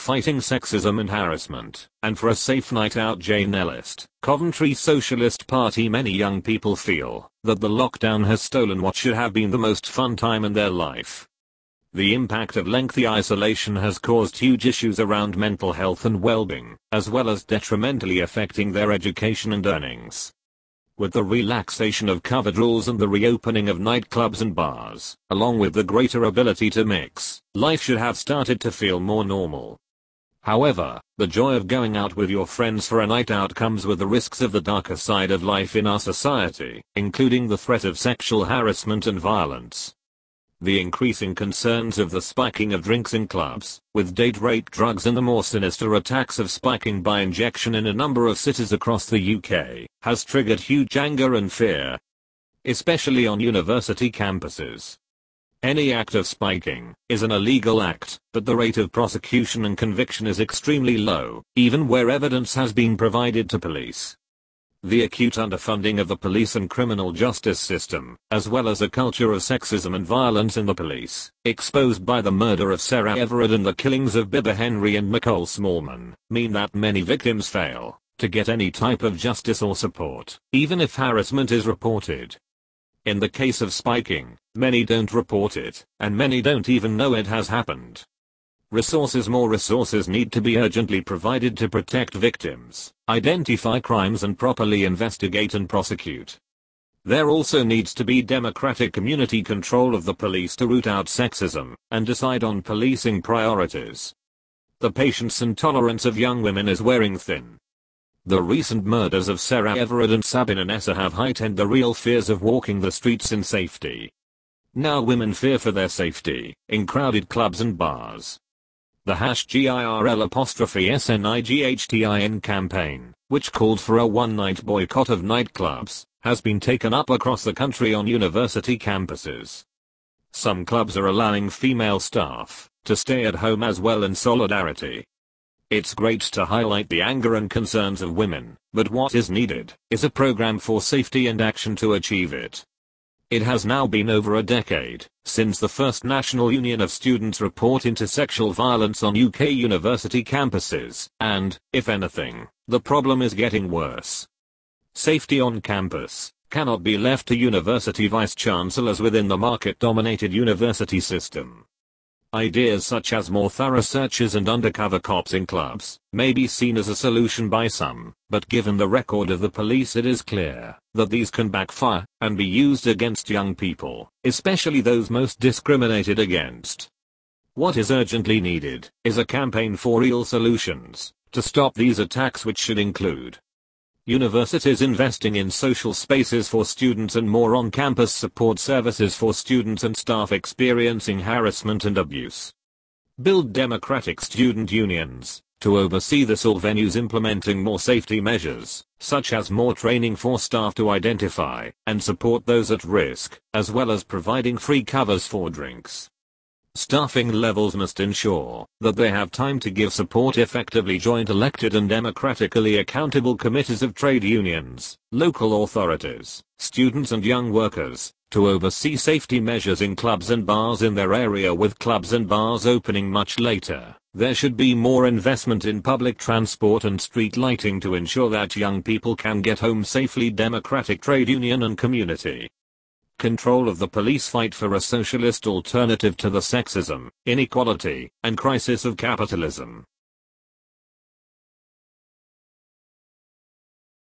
fighting sexism and harassment, and for a safe night out. Jane Ellist, Coventry Socialist Party. Many young people feel that the lockdown has stolen what should have been the most fun time in their life. The impact of lengthy isolation has caused huge issues around mental health and well-being, as well as detrimentally affecting their education and earnings. With the relaxation of COVID rules and the reopening of nightclubs and bars, along with the greater ability to mix, life should have started to feel more normal. However, the joy of going out with your friends for a night out comes with the risks of the darker side of life in our society, including the threat of sexual harassment and violence. The increasing concerns of the spiking of drinks in clubs, with date rape drugs and the more sinister attacks of spiking by injection in a number of cities across the UK, has triggered huge anger and fear, especially on university campuses. Any act of spiking is an illegal act, but the rate of prosecution and conviction is extremely low, even where evidence has been provided to police. The acute underfunding of the police and criminal justice system, as well as a culture of sexism and violence in the police, exposed by the murder of Sarah Everard and the killings of Bibba Henry and Nicole Smallman, mean that many victims fail to get any type of justice or support, even if harassment is reported. In the case of spiking, many don't report it, and many don't even know it has happened. More resources need to be urgently provided to protect victims, identify crimes and properly investigate and prosecute. There also needs to be democratic community control of the police to root out sexism, and decide on policing priorities. The patience and tolerance of young women is wearing thin. The recent murders of Sarah Everard and Sabina Nessa have heightened the real fears of walking the streets in safety. Now women fear for their safety, in crowded clubs and bars. The #GIRL_SNIGHTIN campaign, which called for a one-night boycott of nightclubs, has been taken up across the country on university campuses. Some clubs are allowing female staff to stay at home as well in solidarity. It's great to highlight the anger and concerns of women, but what is needed is a program for safety and action to achieve it. It has now been over a decade since the first National Union of Students report into sexual violence on UK university campuses, and, if anything, the problem is getting worse. Safety on campus cannot be left to university vice-chancellors within the market-dominated university system. Ideas such as more thorough searches and undercover cops in clubs may be seen as a solution by some, but given the record of the police, it is clear that these can backfire and be used against young people, especially those most discriminated against. What is urgently needed is a campaign for real solutions to stop these attacks, which should include universities investing in social spaces for students and more on-campus support services for students and staff experiencing harassment and abuse. Build democratic student unions to oversee this, all venues implementing more safety measures, such as more training for staff to identify and support those at risk, as well as providing free covers for drinks. Staffing levels must ensure that they have time to give support effectively. Joint elected and democratically accountable committees of trade unions, local authorities, students and young workers, to oversee safety measures in clubs and bars in their area. With clubs and bars opening much later, there should be more investment in public transport and street lighting to ensure that young people can get home safely. Democratic trade union and community control of the police. Fight for a socialist alternative to the sexism, inequality, and crisis of capitalism.